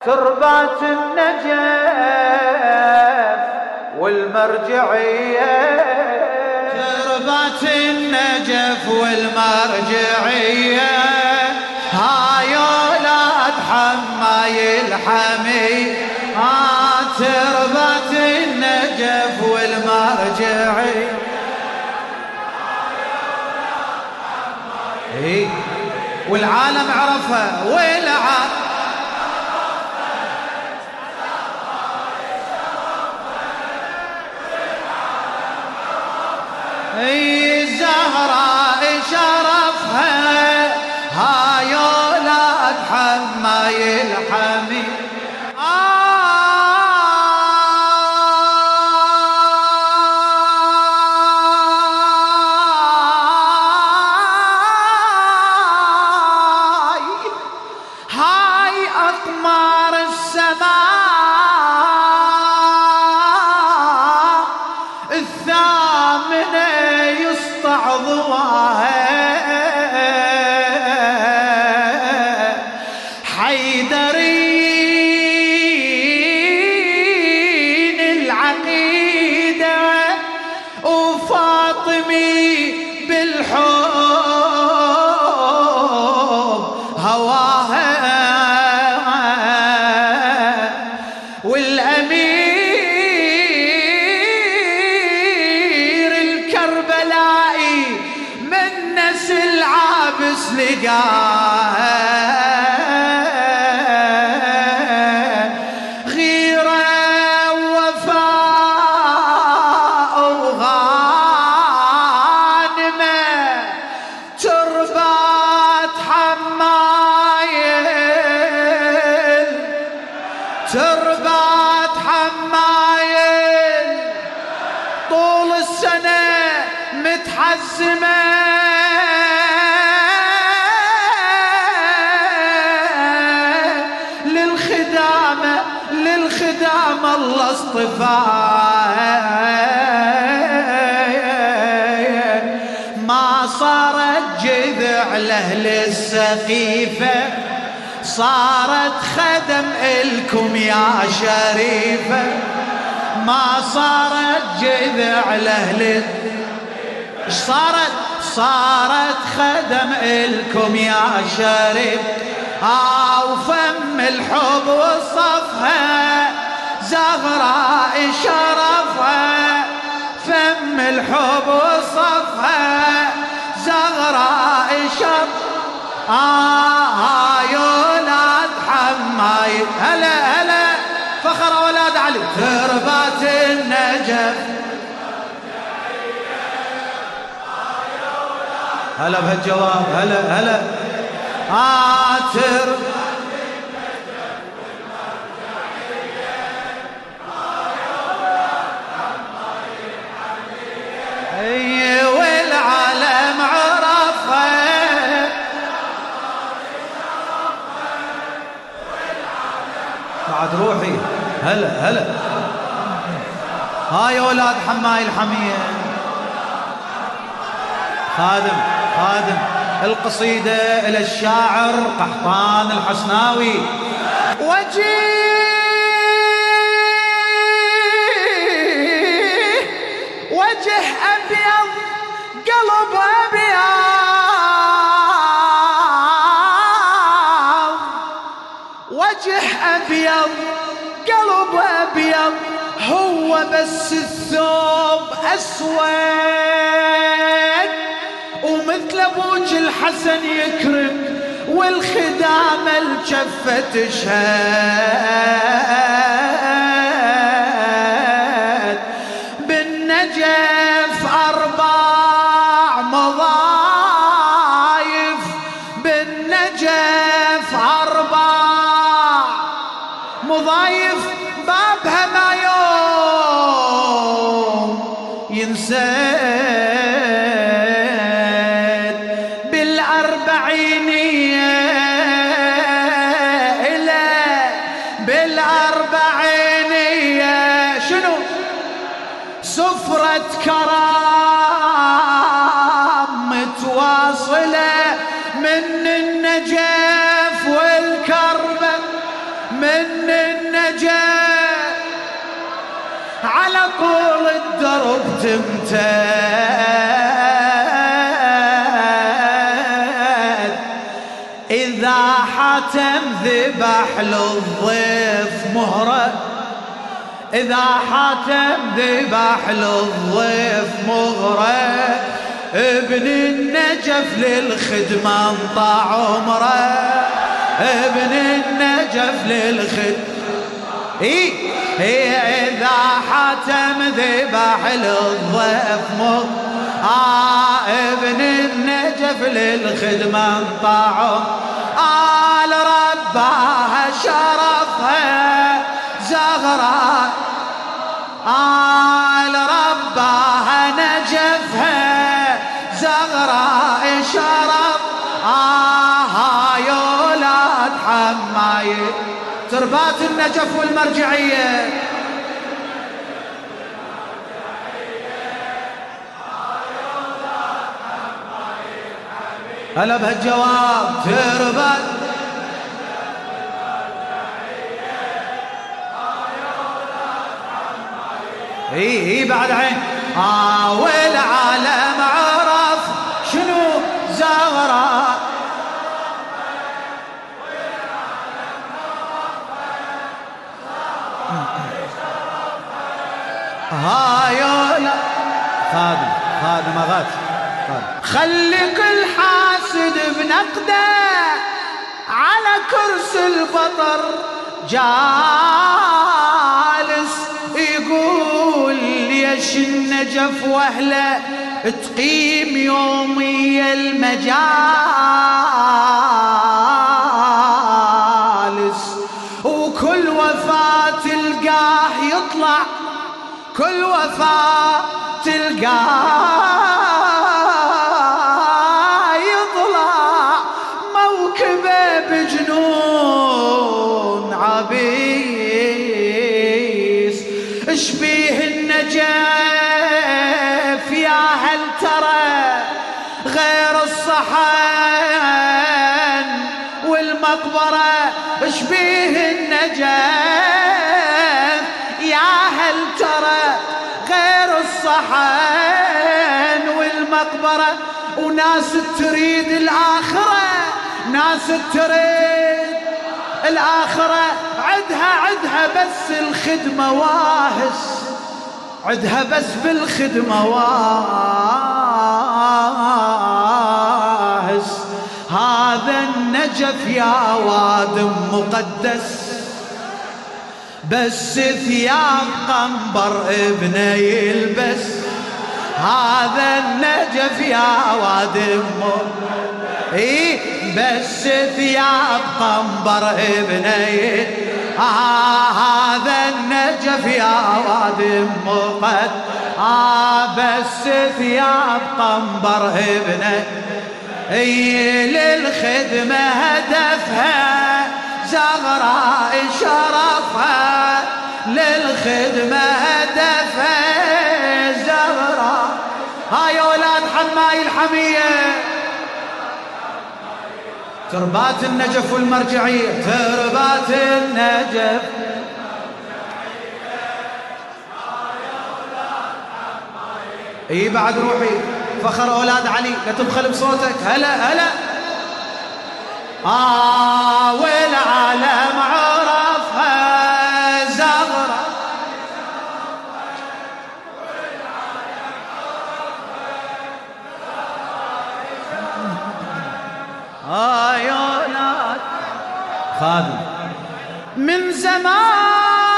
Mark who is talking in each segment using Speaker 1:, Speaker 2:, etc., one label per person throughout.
Speaker 1: تربات النجف والمرجعية،
Speaker 2: تربات النجف والمرجعية، هاي ولاد حماي الحمي. تربات النجف والمرجعية، والعالم عرفها والعالم الزهراء شرفها، هاي ولاد حماي الحمي. هاي أقمار السماء الثامنة يسطع ضواها، حيدرين العقيدة وفاطمي بالحب هواها، والأمير الكربلائي من نسل عابس لقاها، غيرة ووفاء وغانمة، تربات حمايل، تربات حمايل طول السنة متحزمة، للخدامة الله اصطفاها، ما صارت جذع لأهل السقيفة، صارت خدم إلكم يا شريفة، ما صارت جذع لأهل، صارت خدم إلكم يا شريف. وفم الحب وصفها زهراء شرفها، فم الحب وصفها زهراء شرف. هاي ولاد حماي، هلا هلا فخر ولاد علي، تربات النجف. هلا بهالجواب، هلا هلا. والعالم عرفها، بعد روحي. هلا هلا. هاي ولاد حماي الحمية. خادم القصيدة إلى الشاعر قحطان الحسناوي. وجه أبيض قلب أبيض، وجه أبيض قلب أبيض، هو بس الثوب أسود، ومثل أبوج الحسن يكرم، والخدامة الجفة تشهد، بالنجف 4 مضايف، بالنجف 4 مضايف، بابها ما يوم ينسد، بالأربعينية شنو سفرة كرام متواصلة من النجف والكربة، من من النجف على طول الدرب تمتد، إذا حاتم ذبح للضيف مهرة، إذا حاتم ذبح للضيف مغرة، ابن النجف للخدمة انطى عمره، ابن النجف للخدمة إذا حاتم ذبح للضيف ابن النجف للخدمة انطى عمره، آل رباها شرفها زغراء، آل رباها نجفها زغراء شرف، يا ولاد حماية تربات النجف والمرجعية. هلا بهالجواب تربات اي بعد عين والعالم عرف شنو زغراء، هايولا خادم اغات خلي كل حاسد بنقده على كرسي البطر جالس، يقول ليش النجف واهله تقيم يومي المجالس، وكل وفاة تلقاه يطلع، كل وفاة تلقاه يطلع موكبه بجنون عبيس، اشبيه النجف يا هل ترى غير الصحن والمقبرة، اشبيه النجف يا هل ترى غير الصحن والمقبرة، وناس تريد الآخرة، ناس تريد الآخرة، عدها بس الخدمة واهس، عدها بس بالخدمة واهس، هذا النجف يا واد مقدس، بس ثياب قنبر ابنه يلبس، هذا النجف يا واد بس ثياب قنبر ابنه هذا النجف يا واد مقد، بس ثياب قنبر ابنه للخدمة هدفها زغراء شرفها، للخدمة هدفها زغراء، هاي أولاد حماي الحمية تربات النجف والمرجعية، تربات النجف اي بعد روحي فخر أولاد علي لا تبخل بصوتك، هلا هلا والعالم عرفها زغرة، يا ولاد خادم من زمان،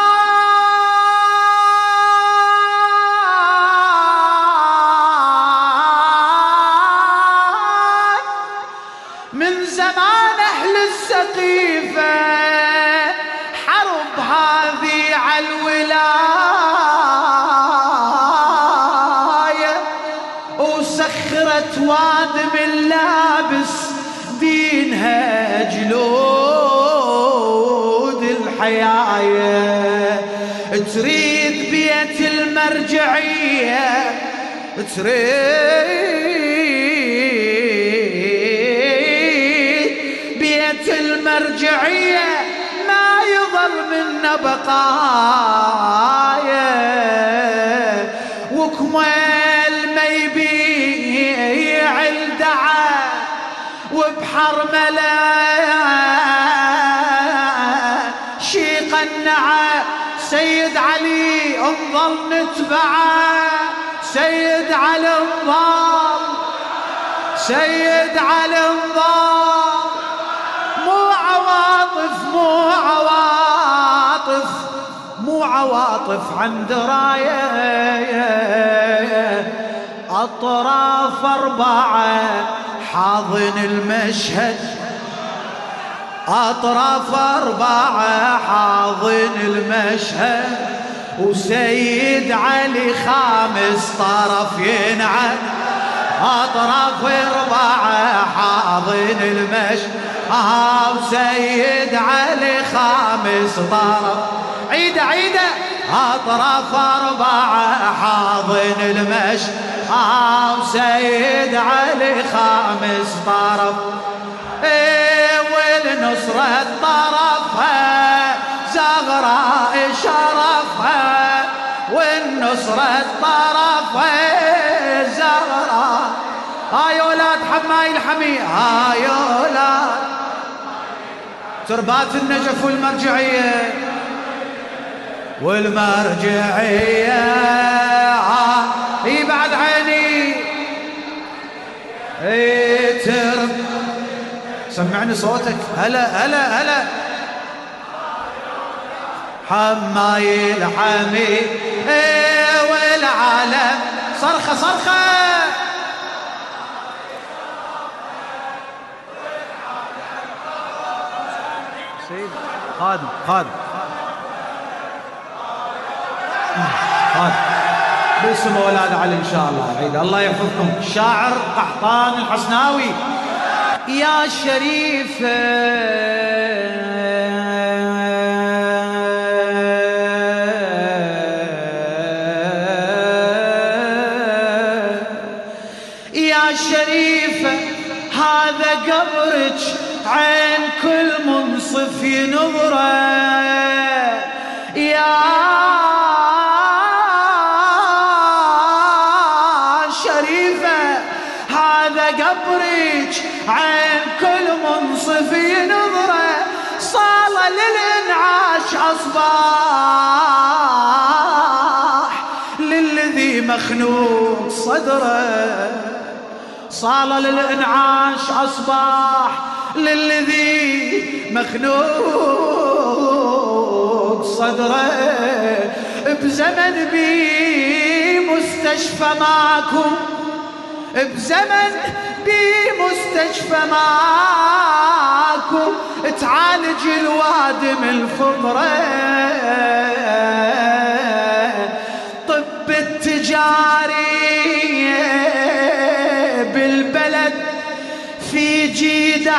Speaker 2: من زمان أهل السقيفة حرب هذه على الولاية، وسخرت وادم اللابس دينها جلود الحياية، تريد بيت المرجعية، تريد بيت المرجعية، ما يظل منا بقايا وكمل ما يبيع الدعا وبحر ملا شيق النعى سيد علي انظل نتبعه سيد علي انظل سيد علي انظل مو عواطف عن دراية أطراف أربعة حاضن المشهد أطراف أربعة حاضن المشهد وسيد علي خامس طرف ينعد أطراف أربعة حاضن المشهد وسيد علي خامس طرف عيدة أطراف أربعة حاضن المشهد وسيد علي خامس طرف والنصرة طرفها زغراء شرفها والنصرة طرفها زغراء هاي ولاد حماي الحمي هاي ولاد تربات النجف والمرجعية والمرجعية هي بعد عيني ترب سمعني صوتك هلا حماي الحمي والعالم صرخة سيد خادم باسم اولاد علي ان شاء الله عيد الله يحفظكم الشاعر قحطان الحسناوي يا شريفة يا شريفة هذا قبرك عين كل منصف ينظره يا شريفة هذا قبرك عين كل منصف ينظره صالة للإنعاش أصباح للذي مخنوق صدره صالة للإنعاش أصباح للذي مخنوق صدره بزمن بي مستشفى ماكو بزمن بي مستشفى ماكو تعالج الوادم الفطرة طب التجاري بالبلد في جيده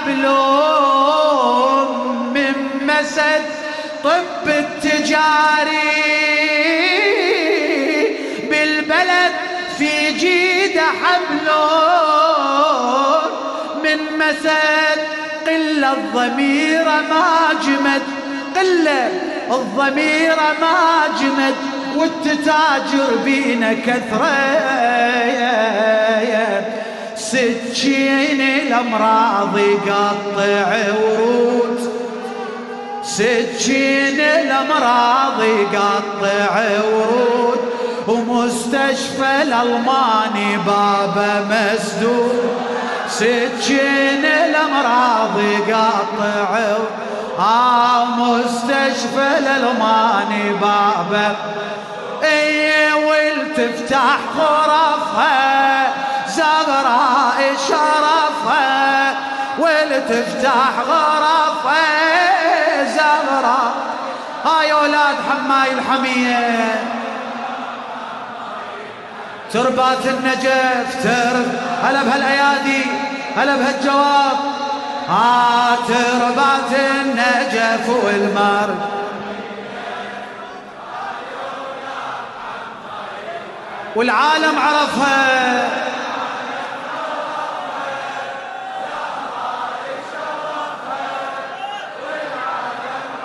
Speaker 2: حبلهم من مسد طب التجاري بالبلد في جيده حبلهم من مسد قلة الضمير ما جمد قلة الضمير ما جمد والتتاجر بينا كثرة سكين الأمراض يقطع ورود سكين الأمراض يقطع ورود ومستشفى الألماني بابه مسدود سكين الأمراض يقطع مستشفى الألماني بابه والتفتح غرفها زغراء شرفها والتفتح غرفها زغراء هاي اولاد حماي الحمية تربات النجف ترب هلا بهالايادي هلا بهالجواب تربات النجف والمر والعالم عرفها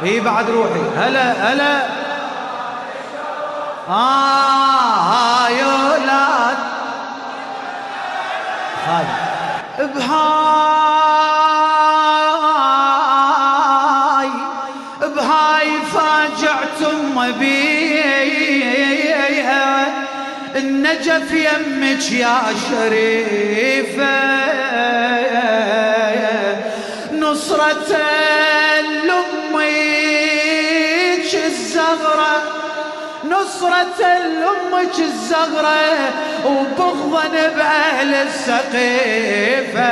Speaker 2: اي بعد روحي هلا هلا يا ولاد بهاي فاجعتم بيها النجف يمك يا شريفة نصرة لأمك الزغرة نصرة لأمك الزغرة وبغضا بأهل السقيفة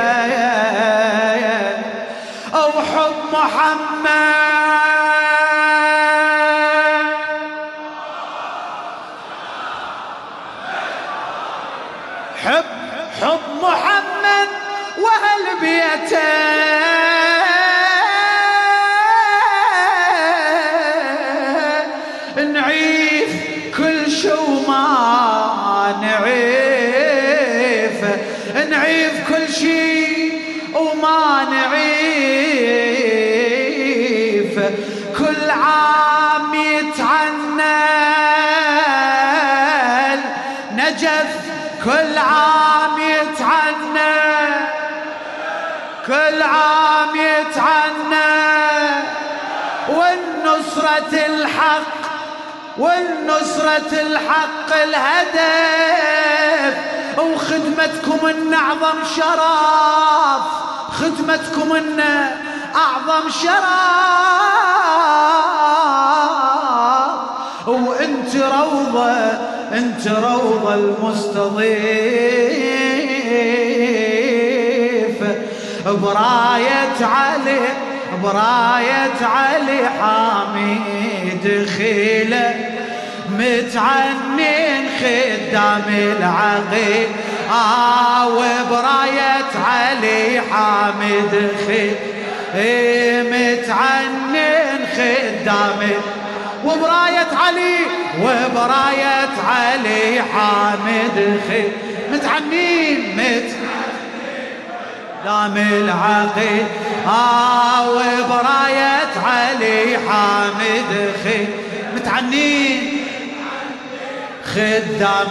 Speaker 2: أو حب محمد حب محمد وأهل بيته نعيف كل شو ما نعيف نعيف كل شي وما نعيف كل عام يتعنى نجف كل عام يتعنى كل عام يتعنى والنصرة الحق والنصرة الحق الهدف وخدمتكم إن أعظم شرف خدمتكم إن أعظم شرف وانت روضة انت روضة المستضيف براية علي حامد خيله متعنين خدام العقيل وبراية علي حامد خيله متعنين خدام وبراية علي حامد خيل متعنين دام العقيل وبراية علي حامد خيل متعنين خدام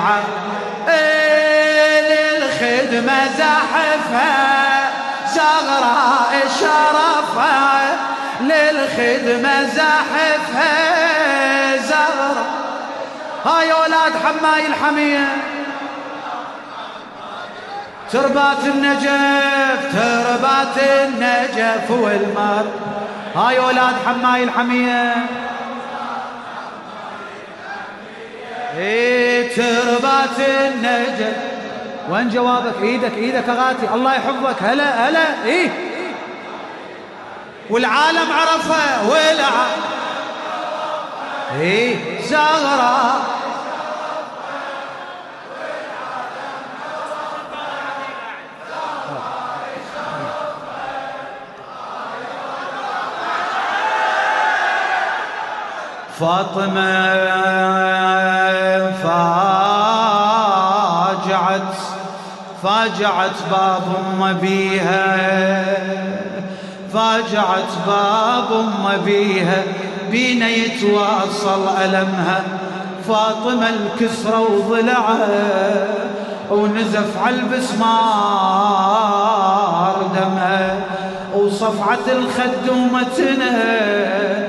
Speaker 2: العقيل للخدمة زحفها زغراء شرفها للخدمة زحفها زغراء هاي أولاد حماي الحمية تربات النجف والمر هاي أولاد حماي الحمية تربات النجف وين جوابك ايدك اغاتي الله يحفظك هلا هلا والعالم عرفه زغرة فاطمة فاجعت باب أم بيها فاجعت باب أم بيها بينا يتواصل ألمها فاطمة الكسرة وضلعها ونزف على البسمار دمها وصفعة الخد ومتنها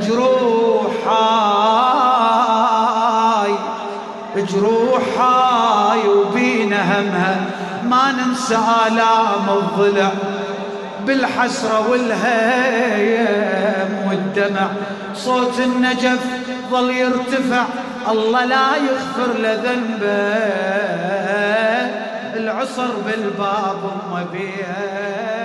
Speaker 2: جروحاي وبينا همها ما ننسى آلام الضلع بالحسرة والهيم والدمع صوت النجف ظل يرتفع الله لا يغفر لذنبه العصر بالباب أم بيها